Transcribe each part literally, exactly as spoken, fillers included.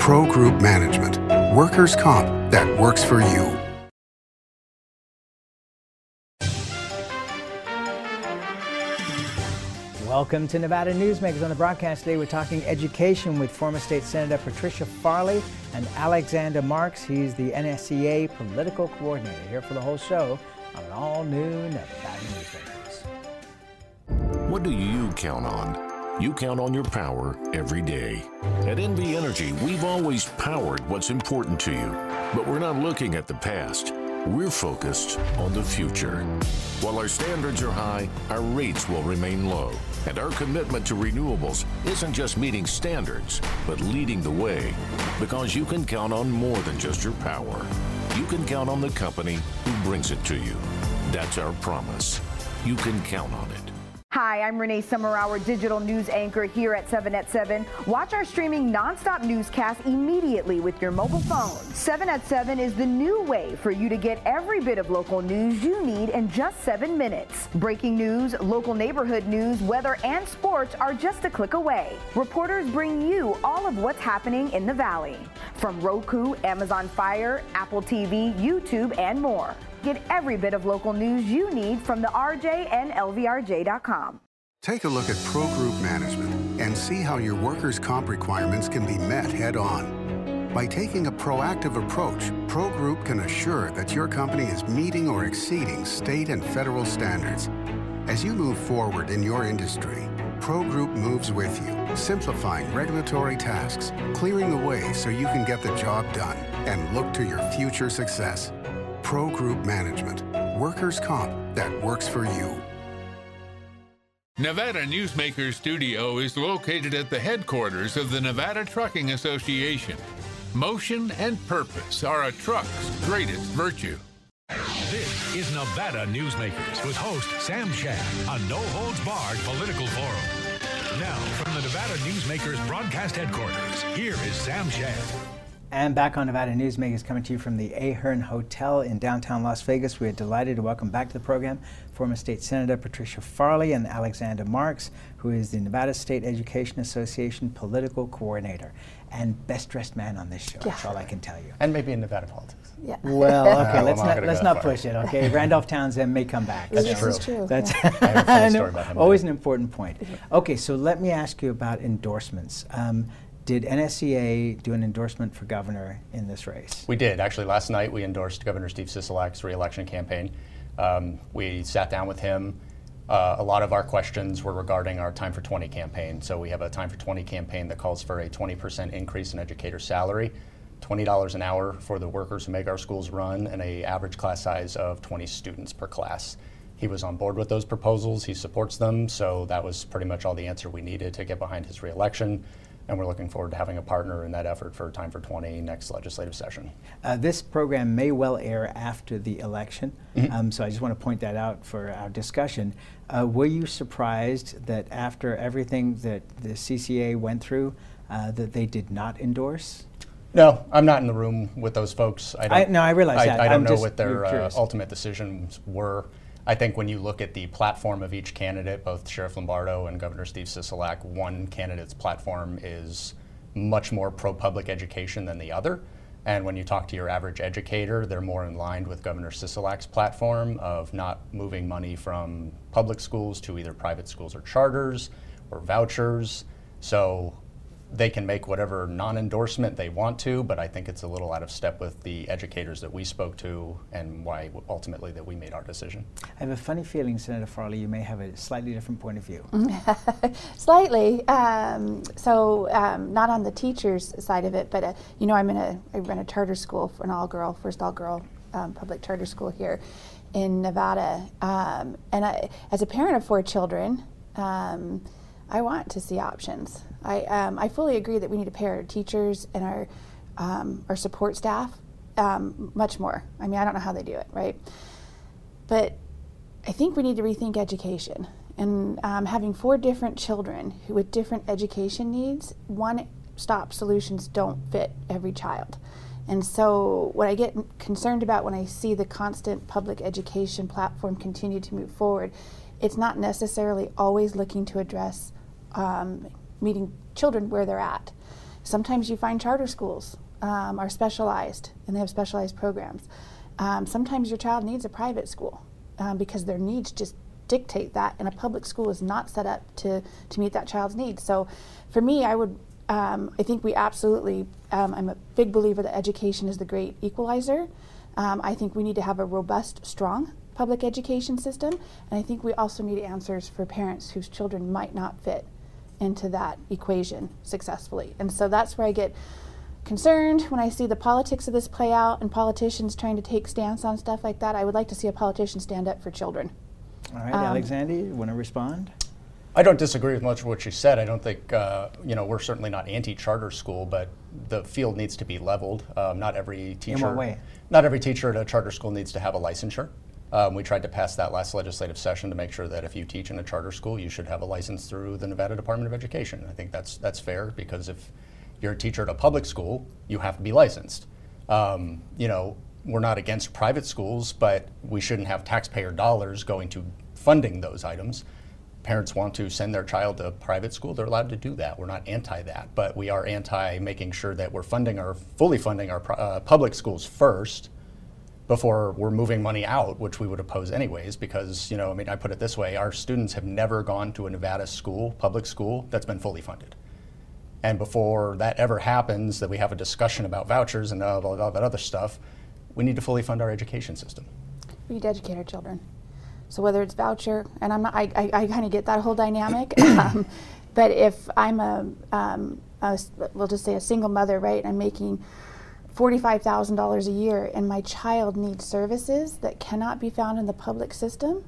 Pro Group Management. Workers' comp that works for you. Welcome to Nevada Newsmakers. On the broadcast today, we're talking education with former State Senator Patricia Farley and Alexander Marks. He's the N S C A Political Coordinator. Here for the whole show on an all-new Nevada Newsmakers. What do you count on? You count on your power every day. At N V Energy, we've always powered what's important to you, but we're not looking at the past. We're focused on the future. While our standards are high, our rates will remain low. And our commitment to renewables isn't just meeting standards, but leading the way. Because you can count on more than just your power. You can count on the company who brings it to you. That's our promise. You can count on it. Hi, I'm Renee Summerhour, digital news anchor here at seven at seven. Watch our streaming nonstop newscast immediately with your mobile phone. seven at seven is the new way for you to get every bit of local news you need in just seven minutes. Breaking news, local neighborhood news, weather, and sports are just a click away. Reporters bring you all of what's happening in the Valley. From Roku, Amazon Fire, Apple T V, YouTube, and more. Get every bit of local news you need from the R J and L V R J dot com. Take a look at Pro Group Management and see how your workers' comp requirements can be met head-on. By taking a proactive approach, Pro Group can assure that your company is meeting or exceeding state and federal standards. As you move forward in your industry, Pro Group moves with you, simplifying regulatory tasks, clearing the way so you can get the job done and look to your future success. Pro Group Management. Workers' comp that works for you. Nevada Newsmakers Studio is located at the headquarters of the Nevada Trucking Association. Motion and purpose are a truck's greatest virtue. This is Nevada Newsmakers with host Sam Shad, a no-holds-barred political forum. Now, from the Nevada Newsmakers broadcast headquarters, here is Sam Shad. And back on Nevada Newsmakers, coming to you from the Ahern Hotel in downtown Las Vegas. We are delighted to welcome back to the program former State Senator Patricia Farley and Alexander Marks, who is the Nevada State Education Association Political Coordinator and best dressed man on this show. Yeah. That's all I can tell you. And maybe in Nevada politics. Yeah. Well, okay, uh, let's well, not let's not push it. Okay, Randolph Townsend may come back. That's so true. That's true. That's I have a funny story about him. Always an important point. Okay, so let me ask you about endorsements. Um, Did N S C A do an endorsement for governor in this race? We did. Actually, last night we endorsed Governor Steve Sisolak's re-election campaign. Um, we sat down with him. Uh, a lot of our questions were regarding our Time for twenty campaign. So we have a Time for twenty campaign that calls for a twenty percent increase in educator salary, twenty dollars an hour for the workers who make our schools run, and an average class size of twenty students per class. He was on board with those proposals. He supports them. So that was pretty much all the answer we needed to get behind his re-election. And we're looking forward to having a partner in that effort for Time for twenty next legislative session. Uh, this program may well air after the election, mm-hmm. um, so I just want to point that out for our discussion. Uh, were you surprised that after everything that the C C A went through, uh, that they did not endorse? No, I'm not in the room with those folks. I don't, I, no, I realize I, that. I don't I'm know just what their uh, curious. ultimate decisions were. I think when you look at the platform of each candidate, both Sheriff Lombardo and Governor Steve Sisolak, one candidate's platform is much more pro-public education than the other. And when you talk to your average educator, they're more in line with Governor Sisolak's platform of not moving money from public schools to either private schools or charters or vouchers. So they can make whatever non-endorsement they want to, but I think it's a little out of step with the educators that we spoke to and why ultimately that we made our decision. I have a funny feeling, Senator Farley, you may have a slightly different point of view. Slightly. Um, so um, not on the teachers' side of it, but uh, you know, I'm in a I run a charter school for an all-girl, first all-girl um, public charter school here in Nevada, um, and I, as a parent of four children, um, I want to see options. I, um, I fully agree that we need to pay our teachers and our, um, our support staff um, much more. I mean, I don't know how they do it, right? But I think we need to rethink education. And um, having four different children who with different education needs, one-stop solutions don't fit every child. And so what I get concerned about when I see the constant public education platform continue to move forward, it's not necessarily always looking to address um, meeting children where they're at. Sometimes you find charter schools um, are specialized and they have specialized programs. Um, sometimes your child needs a private school um, because their needs just dictate that, and a public school is not set up to, to meet that child's needs. So for me, I would, um, I think we absolutely, um, I'm a big believer that education is the great equalizer. Um, I think we need to have a robust, strong public education system, and I think we also need answers for parents whose children might not fit into that equation successfully. And so that's where I get concerned when I see the politics of this play out and politicians trying to take stance on stuff like that. I would like to see a politician stand up for children. All right, Um, Alexander, you want to respond? I don't disagree with much of what you said. I don't think, uh, you know, we're certainly not anti-charter school, but the field needs to be leveled. Um, not every teacher. In what way? Not every teacher at a charter school needs to have a licensure. Um, we tried to pass that last legislative session to make sure that if you teach in a charter school, you should have a license through the Nevada Department of Education. I think that's that's fair, because if you're a teacher at a public school, you have to be licensed. Um, you know, we're not against private schools, but we shouldn't have taxpayer dollars going to funding those items. Parents want to send their child to private school, they're allowed to do that. We're not anti that, but we are anti making sure that we're funding our, fully funding our uh, public schools first before we're moving money out, which we would oppose anyways, because, you know, I mean, I put it this way, our students have never gone to a Nevada school, public school, that's been fully funded. And before that ever happens, that we have a discussion about vouchers and all, all that other stuff, we need to fully fund our education system. We need to educate our children. So whether it's voucher, and I'm not, I, I, I kind of get that whole dynamic, um, but if I'm a, um, a, we'll just say a single mother, right, I'm making forty-five thousand dollars a year, and my child needs services that cannot be found in the public system,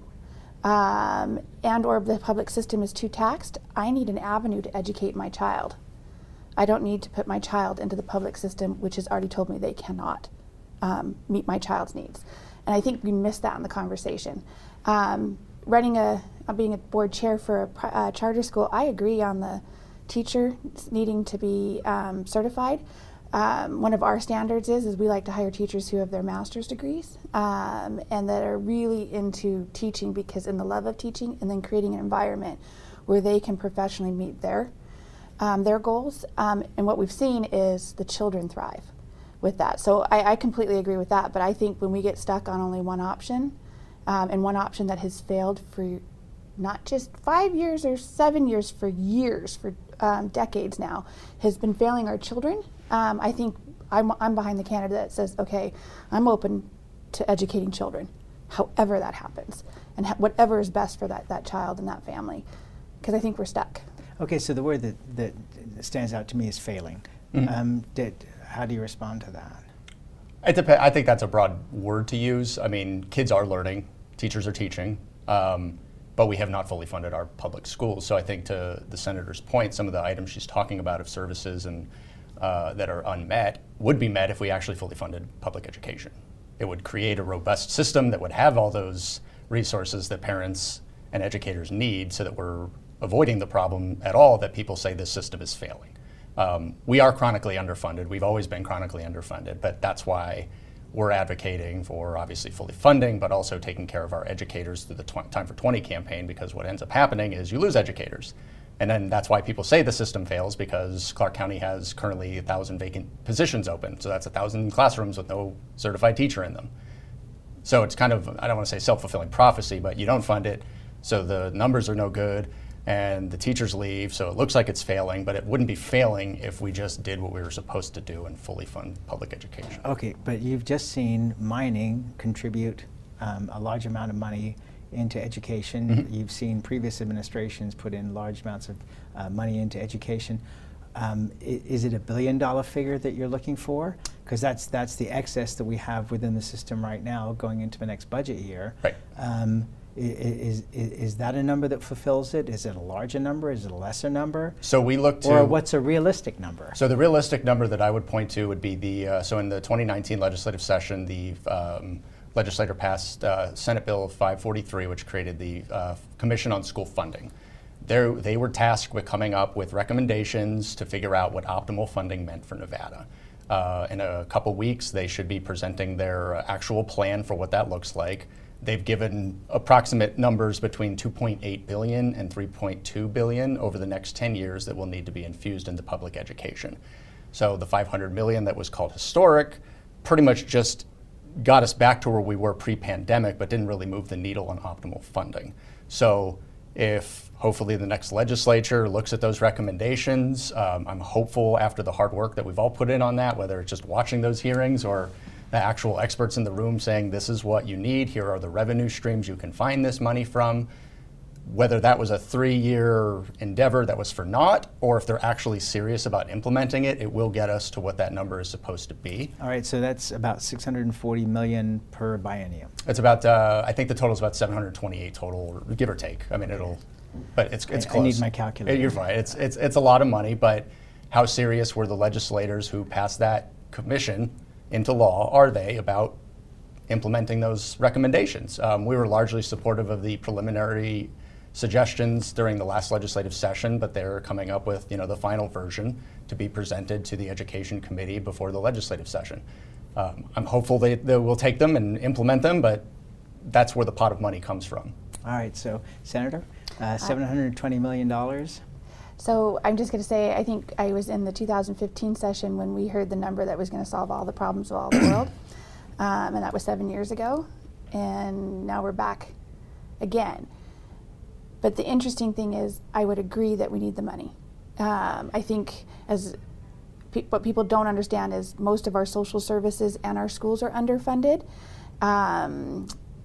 um, and or the public system is too taxed, I need an avenue to educate my child. I don't need to put my child into the public system, which has already told me they cannot um, meet my child's needs. And I think we missed that in the conversation. Um, running a, uh, being a board chair for a pri- uh, charter school, I agree on the teacher needing to be um, certified. Um, one of our standards is, is we like to hire teachers who have their master's degrees um, and that are really into teaching, because in the love of teaching, and then creating an environment where they can professionally meet their um, their goals. Um, and what we've seen is the children thrive with that. So I, I completely agree with that, but I think when we get stuck on only one option, um, and one option that has failed for not just five years or seven years, for years, for um, decades now, has been failing our children, um, I think I'm, I'm behind the candidate that says, okay, I'm open to educating children, however that happens, and ha- whatever is best for that, that child and that family, because I think we're stuck. Okay, so the word that, that stands out to me is failing. Mm-hmm. Um, did, how do you respond to that? It dep- I think that's a broad word to use. I mean, kids are learning, teachers are teaching, um, but we have not fully funded our public schools. So I think, to the senator's point, some of the items she's talking about of services and uh, that are unmet would be met if we actually fully funded public education. It would create a robust system that would have all those resources that parents and educators need, so that we're avoiding the problem at all that people say this system is failing. Um, we are chronically underfunded. We've always been chronically underfunded, but that's why we're advocating for obviously fully funding, but also taking care of our educators through the tw- Time for twenty campaign, because what ends up happening is you lose educators. And then that's why people say the system fails, because Clark County has currently a thousand vacant positions open. So that's a thousand classrooms with no certified teacher in them. So it's kind of, I don't want to say self-fulfilling prophecy, but you don't fund it, so the numbers are no good, and the teachers leave, so it looks like it's failing, but it wouldn't be failing if we just did what we were supposed to do and fully fund public education. Okay, but you've just seen mining contribute um, a large amount of money into education. Mm-hmm. You've seen previous administrations put in large amounts of uh, money into education. Um, is, is it a billion dollar figure that you're looking for? Because that's that's the excess that we have within the system right now going into the next budget year. Right. Um, Is, is is that a number that fulfills it? Is it a larger number? Is it a lesser number? So we look to, or what's a realistic number? So the realistic number that I would point to would be the, uh, so in the twenty nineteen legislative session, the um, legislator passed uh, Senate Bill five forty-three, which created the uh, Commission on School Funding. There, they were tasked with coming up with recommendations to figure out what optimal funding meant for Nevada. Uh, in a couple weeks, they should be presenting their uh, actual plan for what that looks like. They've given approximate numbers between two point eight billion dollars and three point two billion dollars over the next ten years that will need to be infused into public education. So the five hundred million dollars that was called historic pretty much just got us back to where we were pre-pandemic, but didn't really move the needle on optimal funding. So if hopefully the next legislature looks at those recommendations, um, I'm hopeful after the hard work that we've all put in on that, whether it's just watching those hearings or the actual experts in the room saying this is what you need, here are the revenue streams you can find this money from, whether that was a three-year endeavor that was for naught, or if they're actually serious about implementing it, it will get us to what that number is supposed to be. All right, so that's about six hundred forty million dollars per biennium. It's about, uh, I think the total is about seven hundred twenty-eight total, give or take. I mean, it'll, but it's, it's I, close. I need my calculator. You're fine. It's, it's, it's a lot of money, but how serious were the legislators who passed that commission into law, are they, about implementing those recommendations? Um, we were largely supportive of the preliminary suggestions during the last legislative session, but they're coming up with, you know, the final version to be presented to the Education Committee before the legislative session. Um, I'm hopeful they, they will take them and implement them, but that's where the pot of money comes from. All right, so Senator, uh, seven hundred twenty million dollars. So I'm just going to say, I think I was in the two thousand fifteen session when we heard the number that was going to solve all the problems of all the world, um, and that was seven years ago, and now we're back again. But the interesting thing is, I would agree that we need the money. Um, I think as pe what people don't understand is most of our social services and our schools are underfunded. Um,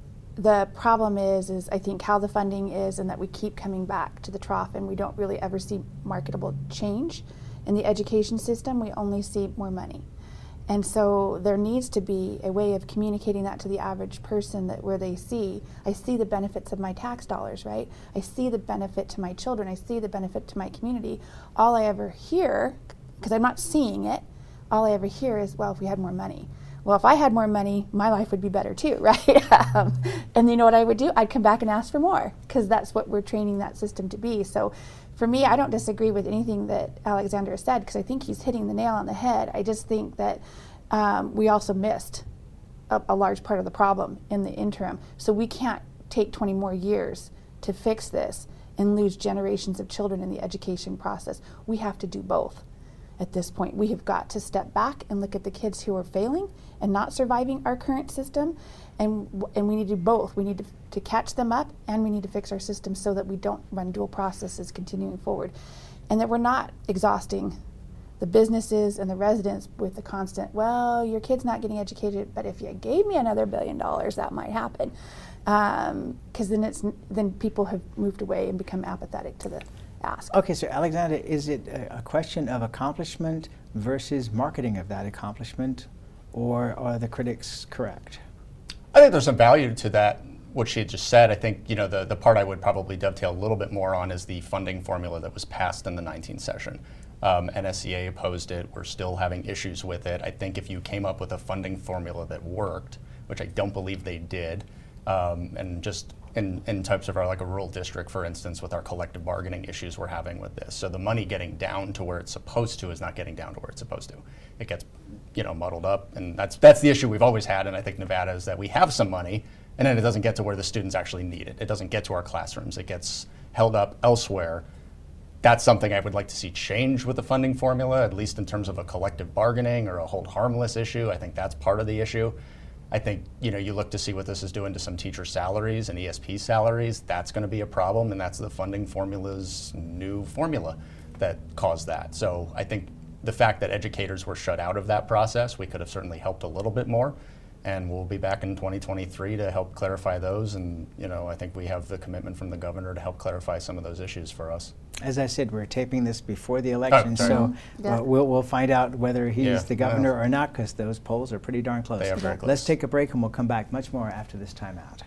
the problem is, is I think how the funding is, and that we keep coming back to the trough, and we don't really ever see marketable change in the education system. We only see more money. And so there needs to be a way of communicating that to the average person, that where they see, I see the benefits of my tax dollars, right? I see the benefit to my children. I see the benefit to my community. All I ever hear, because I'm not seeing it, all I ever hear is, well, if we had more money. Well, if I had more money, my life would be better too, right? um, and you know what I would do? I'd come back and ask for more, because that's what we're training that system to be. So for me, I don't disagree with anything that Alexander has said, because I think he's hitting the nail on the head. I just think that um, we also missed a, a large part of the problem in the interim. So we can't take twenty more years to fix this and lose generations of children in the education process. We have to do both. At this point, we have got to step back and look at the kids who are failing and not surviving our current system, and and we need to do both. We need to, to catch them up, and we need to fix our system so that we don't run dual processes continuing forward, and that we're not exhausting the businesses and the residents with the constant, well, your kid's not getting educated, but if you gave me another billion dollars, that might happen, because um, then it's then people have moved away and become apathetic to the ask. Okay, so Alexander, is it a, a question of accomplishment versus marketing of that accomplishment, or are the critics correct? I think there's some value to that, what she had just said. I think, you know, the, the part I would probably dovetail a little bit more on is the funding formula that was passed in the nineteenth session. Um, N S C A opposed it. We're still having issues with it. I think if you came up with a funding formula that worked, which I don't believe they did, um, and just in, in types of our, like a rural district, for instance, with our collective bargaining issues we're having with this. So the money getting down to where it's supposed to is not getting down to where it's supposed to. It gets, you know, muddled up, and that's that's the issue we've always had, and I think Nevada, is that we have some money, and then it doesn't get to where the students actually need it. It doesn't get to our classrooms. It gets held up elsewhere. That's something I would like to see change with the funding formula, at least in terms of a collective bargaining or a hold harmless issue. I think that's part of the issue. I think, you know, you look to see what this is doing to some teacher salaries and E S P salaries. That's going to be a problem, and that's the funding formula's new formula that caused that. So I think the fact that educators were shut out of that process, we could have certainly helped a little bit more. And we'll be back in twenty twenty-three to help clarify those. And, you know, I think we have the commitment from the governor to help clarify some of those issues for us. As I said, we're taping this before the election, oh, so yeah. uh, we'll, we'll find out whether he's Yeah, the governor yeah. or not, because those polls are pretty darn close. They are very close. Let's take a break, and we'll come back much more after this time out.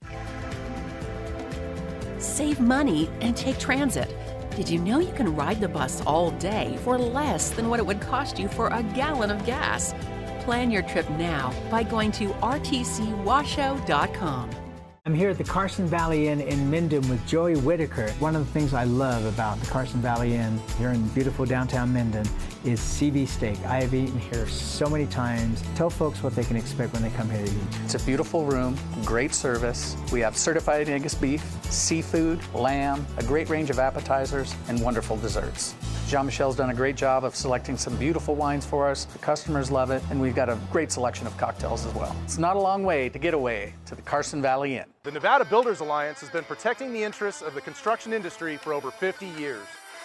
Save money and take transit. Did you know you can ride the bus all day for less than what it would cost you for a gallon of gas? Plan your trip now by going to R T C washoe dot com. I'm here at the Carson Valley Inn in Minden with Joey Whitaker. One of the things I love about the Carson Valley Inn here in beautiful downtown Minden is C V steak. I have eaten here so many times. Tell folks what they can expect when they come here to eat. It's a beautiful room, great service. We have certified Angus beef, seafood, lamb, a great range of appetizers, and wonderful desserts. Jean-Michel's done a great job of selecting some beautiful wines for us. The customers love it, and we've got a great selection of cocktails as well. It's not a long way to get away to the Carson Valley Inn. The Nevada Builders Alliance has been protecting the interests of the construction industry for over fifty years.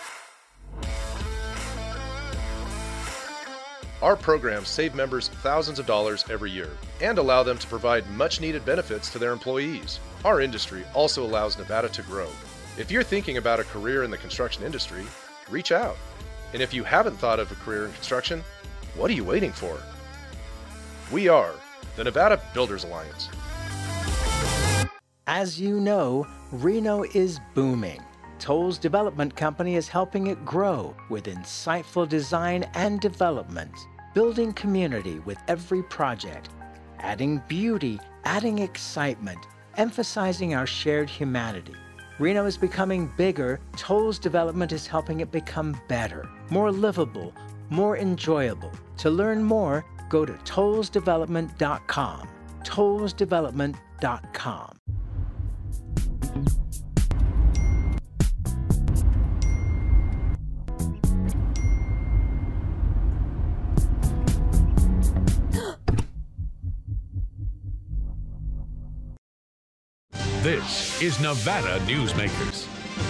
Our programs save members thousands of dollars every year and allow them to provide much-needed benefits to their employees. Our industry also allows Nevada to grow. If you're thinking about a career in the construction industry, reach out. And if you haven't thought of a career in construction, what are you waiting for? We are the Nevada Builders Alliance. As you know, Reno is booming. Toll's Development Company is helping it grow with insightful design and development, building community with every project, adding beauty, adding excitement, emphasizing our shared humanity. Reno is becoming bigger. Toll's Development is helping it become better, more livable, more enjoyable. To learn more, go to tolls development dot com. tolls development dot com. This is Nevada Newsmakers.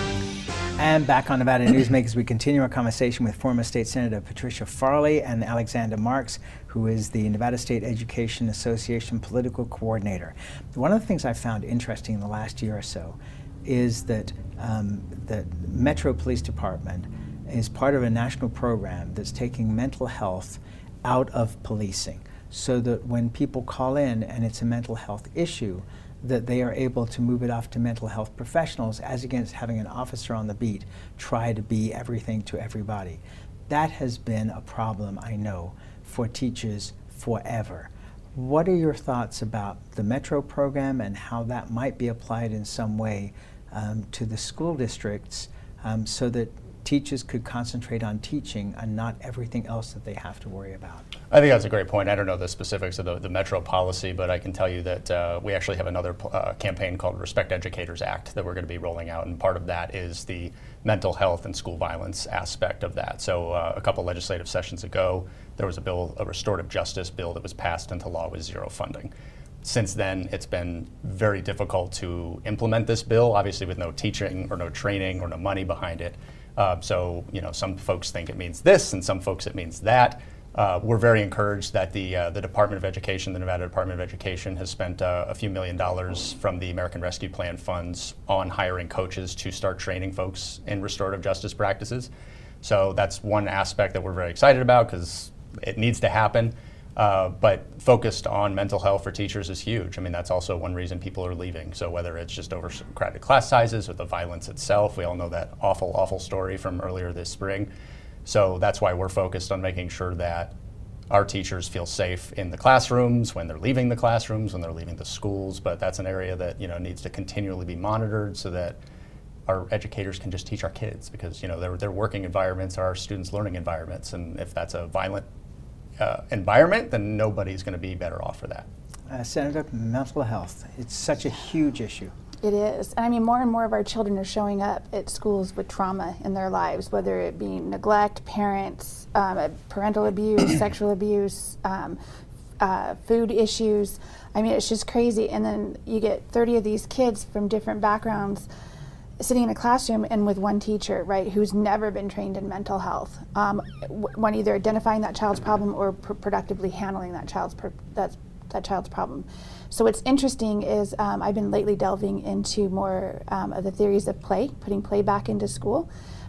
And back on Nevada Newsmakers, we continue our conversation with former State Senator Patricia Farley and Alexander Marks, who is the Nevada State Education Association Political Coordinator. One of the things I found interesting in the last year or so is that um, the Metro Police Department is part of a national program that's taking mental health out of policing, so that when people call in and it's a mental health issue, that they are able to move it off to mental health professionals, as against having an officer on the beat try to be everything to everybody. That has been a problem, I know, for teachers forever. What are your thoughts about the Metro program and how that might be applied in some way um, to the school districts um, so that teachers could concentrate on teaching and not everything else that they have to worry about? I think that's a great point. I don't know the specifics of the, the Metro policy, but I can tell you that uh, we actually have another uh, campaign called Respect Educators Act that we're going to be rolling out, and part of that is the mental health and school violence aspect of that. So uh, a couple legislative sessions ago, there was a bill, a restorative justice bill that was passed into law with zero funding. Since then, it's been very difficult to implement this bill, obviously with no teaching or no training or no money behind it. Uh, so, you know, some folks think it means this, and some folks it means that. Uh, we're very encouraged that the uh, the Department of Education, the Nevada Department of Education, has spent uh, a few million dollars from the American Rescue Plan funds on hiring coaches to start training folks in restorative justice practices. So that's one aspect that we're very excited about, because it needs to happen. Uh, but focused on mental health for teachers is huge. I mean, that's also one reason people are leaving. So whether it's just over crowded class sizes or the violence itself, we all know that awful, awful story from earlier this spring. So that's why we're focused on making sure that our teachers feel safe in the classrooms, when they're leaving the classrooms, when they're leaving the schools. But that's an area that, you know, needs to continually be monitored so that our educators can just teach our kids, because, you know, their, their working environments are our students' learning environments. And if that's a violent Uh, environment, then nobody's going to be better off for that. Uh, Senator, mental health, it's such a huge issue. It is. And I mean, more and more of our children are showing up at schools with trauma in their lives, whether it be neglect, parents, um, parental abuse, sexual abuse, um, uh, food issues. I mean, it's just crazy. And then you get thirty of these kids from different backgrounds sitting in a classroom and with one teacher, right, who's never been trained in mental health, um, when either identifying that child's problem or pr productively handling that child's pr that, that child's problem. So what's interesting is um, I've been lately delving into more um, of the theories of play, putting play back into school,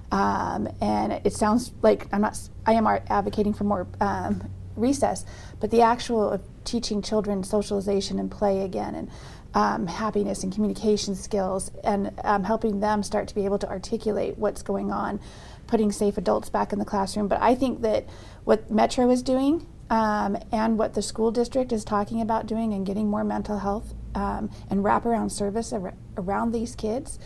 um, and it sounds like I'm not. I am advocating for more um, recess, but the actual of teaching children socialization and play again, and Um, happiness and communication skills, and um, helping them start to be able to articulate what's going on, putting safe adults back in the classroom. But I think that what Metro is doing um, and what the school district is talking about doing and getting more mental health um, and wraparound service ar around these kids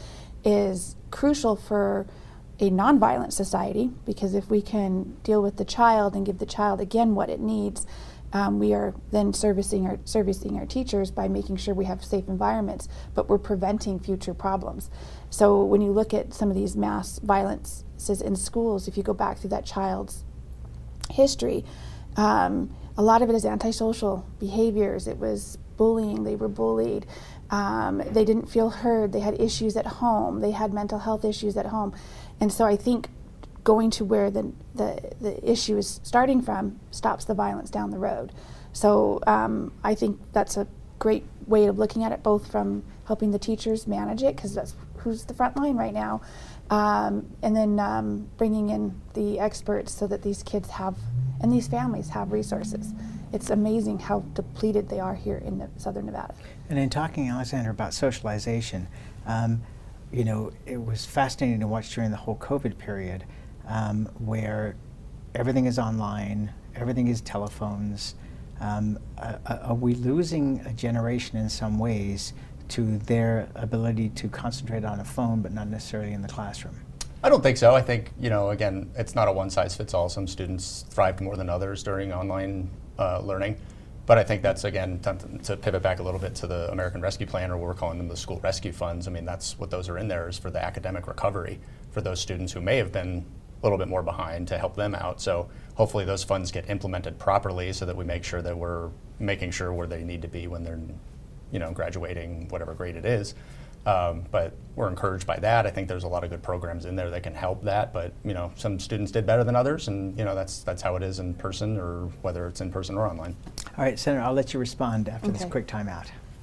is crucial for a nonviolent society, because if we can deal with the child and give the child again what it needs, Um, we are then servicing our, servicing our teachers by making sure we have safe environments, but we're preventing future problems. So when you look at some of these mass violences in schools, if you go back through that child's history, um, a lot of it is antisocial behaviors. It was bullying, they were bullied, um, they didn't feel heard, they had issues at home, they had mental health issues at home. And so I think going to where the, the, the issue is starting from stops the violence down the road. So um, I think that's a great way of looking at it, both from helping the teachers manage it, because that's who's the front line right now, um, and then um, bringing in the experts so that these kids have, and these families have resources. It's amazing how depleted they are here in Southern Nevada. And in talking, Alexander, about socialization, um, you know, it was fascinating to watch during the whole COVID period, um, where everything is online, everything is telephones. Um, uh, are we losing a generation in some ways to their ability to concentrate on a phone, but not necessarily in the classroom? I don't think so. I think, you know, again, it's not a one-size-fits-all. Some students thrived more than others during online uh, learning. But I think that's, again, to, to pivot back a little bit to the American Rescue Plan, or what we're calling them the school rescue funds. I mean, that's what those are in there, is for the academic recovery for those students who may have been a little bit more behind, to help them out. So hopefully those funds get implemented properly so that we make sure that we're making sure where they need to be when they're, you know, graduating, whatever grade it is. Um, but we're encouraged by that. I think there's a lot of good programs in there that can help that, but you know, some students did better than others, and you know, that's that's how it is in person, or whether it's in person or online. All right, Senator, I'll let you respond after Okay. this quick timeout.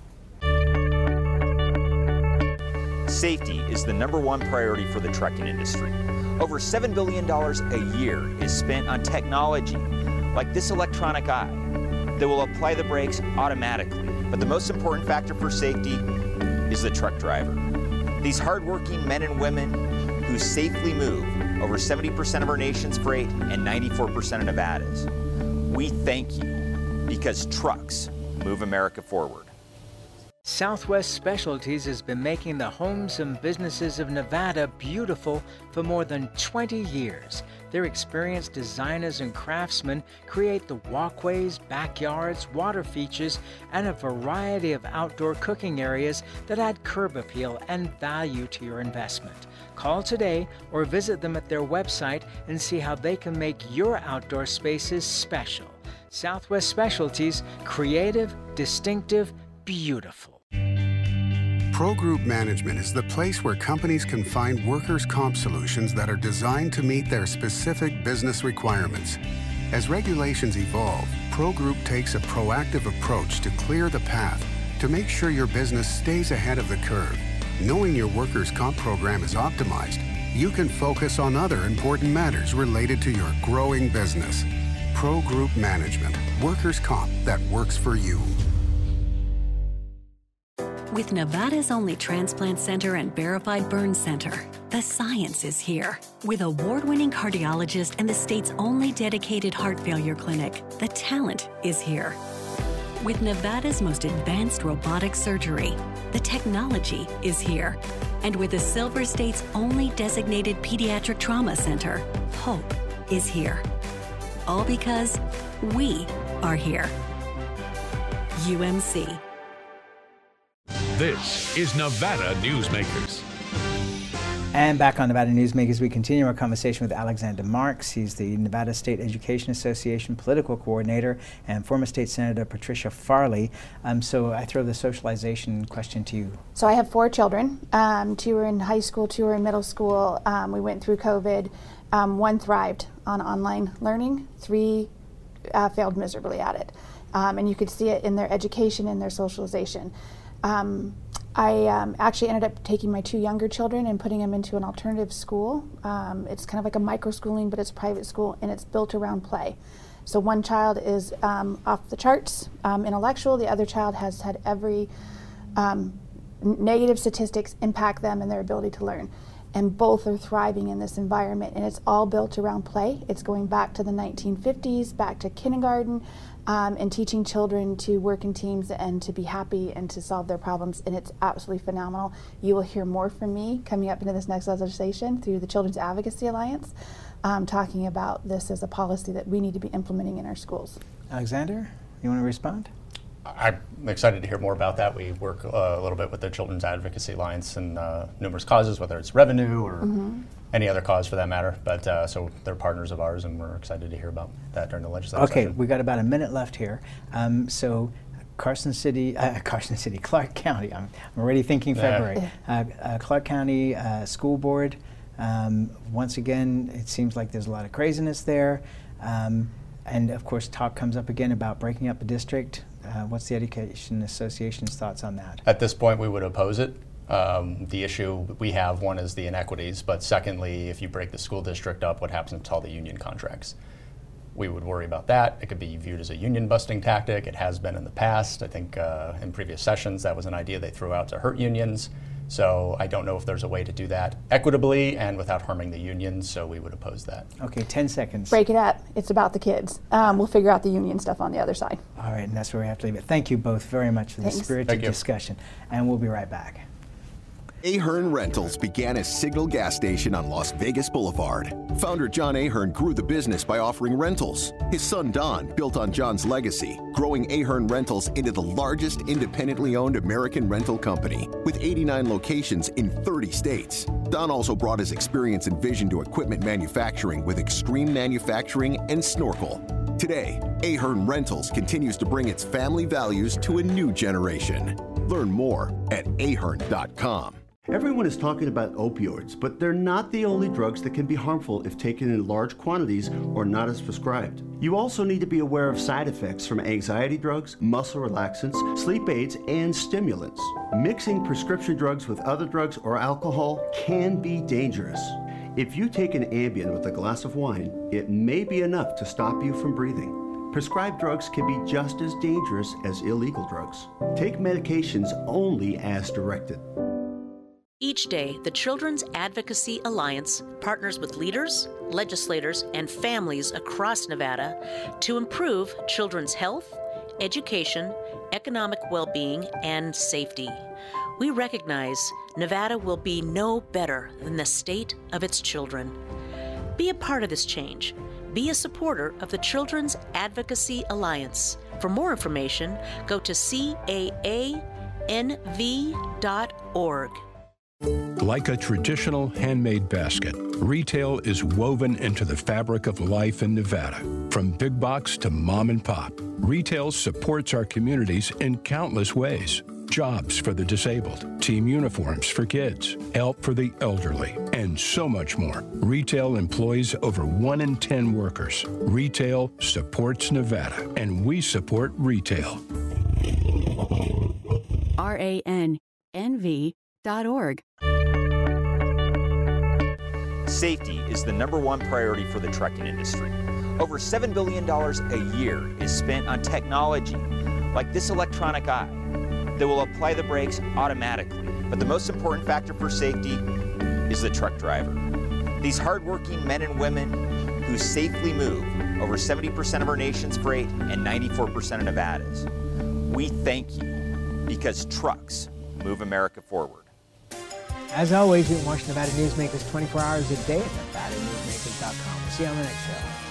Safety is the number one priority for the trucking industry. Over seven billion dollars a year is spent on technology like this electronic eye that will apply the brakes automatically. But the most important factor for safety is the truck driver. These hardworking men and women who safely move over seventy percent of our nation's freight and ninety-four percent of Nevada's. We thank you, because trucks move America forward. Southwest Specialties has been making the homes and businesses of Nevada beautiful for more than twenty years. Their experienced designers and craftsmen create the walkways, backyards, water features, and a variety of outdoor cooking areas that add curb appeal and value to your investment. Call today or visit them at their website and see how they can make your outdoor spaces special. Southwest Specialties, creative, distinctive, beautiful. Pro Group Management is the place where companies can find workers' comp solutions that are designed to meet their specific business requirements. As regulations evolve, Pro Group takes a proactive approach to clear the path to make sure your business stays ahead of the curve. Knowing your workers' comp program is optimized, you can focus on other important matters related to your growing business. Pro Group Management, workers' comp that works for you. With Nevada's only transplant center and verified burn center, the science is here. With award-winning cardiologist and the state's only dedicated heart failure clinic, the talent is here. With Nevada's most advanced robotic surgery, the technology is here. And with the Silver State's only designated pediatric trauma center, hope is here. All because we are here. U M C. This is Nevada Newsmakers. And back on Nevada Newsmakers, we continue our conversation with Alexander Marks. He's the Nevada State Education Association Political Coordinator, and former State Senator Patricia Farley. Um, so I throw the socialization question to you. So I have four children. Um, two are in high school, two are in middle school. Um, we went through COVID. Um, one thrived on online learning. Three uh, failed miserably at it. Um, and you could see it in their education and their socialization. Um, I um, actually ended up taking my two younger children and putting them into an alternative school. Um, it's kind of like a micro-schooling, but it's a private school, and it's built around play. So one child is um, off the charts, um, intellectual. The other child has had every um, negative statistics impact them and their ability to learn. And both are thriving in this environment, and it's all built around play. It's going back to the nineteen fifties, back to kindergarten, um, and teaching children to work in teams and to be happy and to solve their problems, and it's absolutely phenomenal. You will hear more from me coming up into this next legislation through the Children's Advocacy Alliance, um, talking about this as a policy that we need to be implementing in our schools. Alexander, you want to respond? I'm excited to hear more about that. We work uh, a little bit with the Children's Advocacy Alliance and uh, numerous causes, whether it's revenue or mm-hmm. any other cause for that matter. But uh, so they're partners of ours, and we're excited to hear about that during the legislative okay, session. we got about a minute left here. Um, so Carson City, uh, Carson City, Clark County. I'm, I'm already thinking February. Yeah. Uh, uh, Clark County uh, School Board. Um, once again, it seems like there's a lot of craziness there. Um, and of course, talk comes up again about breaking up the district. Uh, what's the Education Association's thoughts on that? At this point, we would oppose it. Um, the issue we have, one, is the inequities, but secondly, if you break the school district up, what happens to all the union contracts? We would worry about that. It could be viewed as a union busting tactic. It has been in the past. I think uh, in previous sessions, that was an idea they threw out to hurt unions. So I don't know if there's a way to do that equitably and without harming the unions, so we would oppose that. Okay, ten seconds. Break it up. It's about the kids. Um, we'll figure out the union stuff on the other side. All right, and that's where we have to leave it. Thank you both very much for Thanks. this spirited discussion, and we'll be right back. Ahern Rentals began as Signal Gas Station on Las Vegas Boulevard. Founder John Ahern grew the business by offering rentals. His son Don built on John's legacy, growing Ahern Rentals into the largest independently owned American rental company, with eighty-nine locations in thirty states. Don also brought his experience and vision to equipment manufacturing with Extreme Manufacturing and Snorkel. Today, Ahern Rentals continues to bring its family values to a new generation. Learn more at ahern dot com. Everyone is talking about opioids, but they're not the only drugs that can be harmful if taken in large quantities or not as prescribed. You also need to be aware of side effects from anxiety drugs, muscle relaxants, sleep aids, and stimulants. Mixing prescription drugs with other drugs or alcohol can be dangerous. If you take an Ambien with a glass of wine, it may be enough to stop you from breathing. Prescribed drugs can be just as dangerous as illegal drugs. Take medications only as directed. Each day, the Children's Advocacy Alliance partners with leaders, legislators, and families across Nevada to improve children's health, education, economic well-being, and safety. We recognize Nevada will be no better than the state of its children. Be a part of this change. Be a supporter of the Children's Advocacy Alliance. For more information, go to C A A N V dot org. Like a traditional handmade basket, retail is woven into the fabric of life in Nevada. From big box to mom and pop, retail supports our communities in countless ways. Jobs for the disabled, team uniforms for kids, help for the elderly, and so much more. Retail employs over one in ten workers. Retail supports Nevada, and we support retail. R A N N V dot org. Safety is the number one priority for the trucking industry. Over seven billion dollars a year is spent on technology like this electronic eye that will apply the brakes automatically. But the most important factor for safety is the truck driver. These hardworking men and women who safely move over seventy percent of our nation's freight and ninety-four percent of Nevada's. We thank you because trucks move America forward. As always, you can watch Nevada Newsmakers twenty-four hours a day at nevada newsmakers dot com. We'll see you on the next show.